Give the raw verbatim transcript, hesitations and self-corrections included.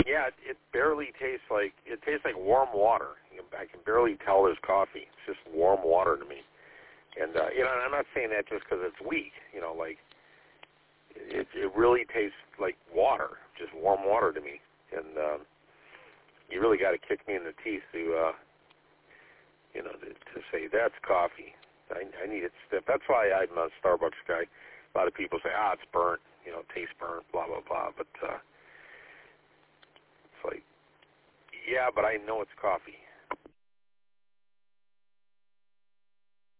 Yeah, it, it barely tastes like it tastes like warm water. You know, I can barely tell there's coffee. It's just warm water to me. And uh, you know, and I'm not saying that just because it's weak. You know, like it, it really tastes like water, just warm water to me. And um, you really got to kick me in the teeth to, uh, you know, to, to say that's coffee. I, I need it stiff. That's why I'm a Starbucks guy. A lot of people say, ah, it's burnt. You know, it tastes burnt. Blah blah blah. But uh, it's like, yeah, but I know it's coffee.